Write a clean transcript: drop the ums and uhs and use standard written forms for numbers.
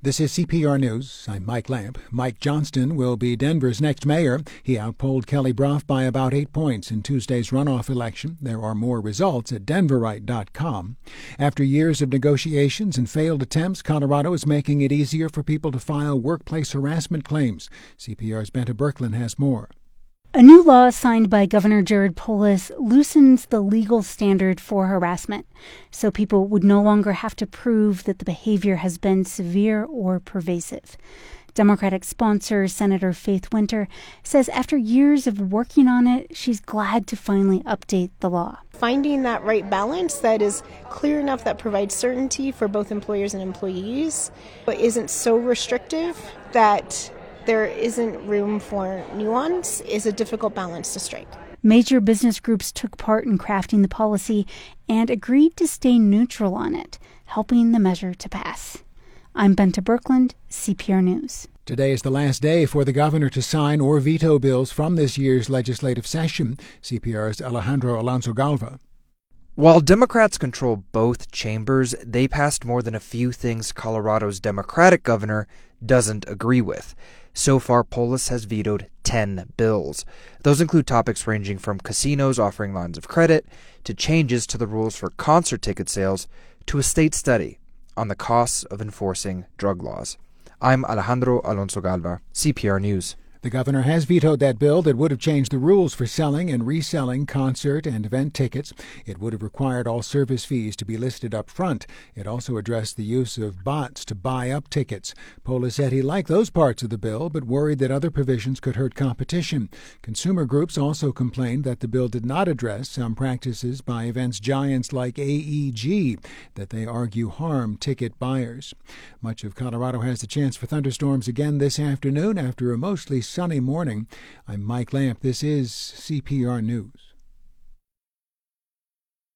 This is CPR News. I'm Mike Lamp. Mike Johnston will be Denver's next mayor. He outpolled Kelly Brough by about 8 points in Tuesday's runoff election. There are more results at denverite.com. After years of negotiations and failed attempts, Colorado is making it easier for people to file workplace harassment claims. CPR's Benta Berkland has more. A new law signed by Governor Jared Polis loosens the legal standard for harassment, so people would no longer have to prove that the behavior has been severe or pervasive. Democratic sponsor Senator Faith Winter says after years of working on it, she's glad to finally update the law. Finding that right balance that is clear enough that provides certainty for both employers and employees, but isn't so restrictive that there isn't room for nuance is a difficult balance to strike. Major business groups took part in crafting the policy and agreed to stay neutral on it, helping the measure to pass. I'm Benta Berkland, CPR News. Today is the last day for the governor to sign or veto bills from this year's legislative session. CPR's Alejandro Alonso Galva. While Democrats control both chambers, they passed more than a few things Colorado's Democratic governor doesn't agree with. So far, Polis has vetoed 10 bills. Those include topics ranging from casinos offering lines of credit to changes to the rules for concert ticket sales to a state study on the costs of enforcing drug laws. I'm Alejandro Alonso Galva, CPR News. The governor has vetoed that bill that would have changed the rules for selling and reselling concert and event tickets. It would have required all service fees to be listed up front. It also addressed the use of bots to buy up tickets. Polis said he liked those parts of the bill, but worried that other provisions could hurt competition. Consumer groups also complained that the bill did not address some practices by events giants like AEG that they argue harm ticket buyers. Much of Colorado has the chance for thunderstorms again this afternoon after a mostly sunny morning. I'm Mike Lamp. This is CPR News.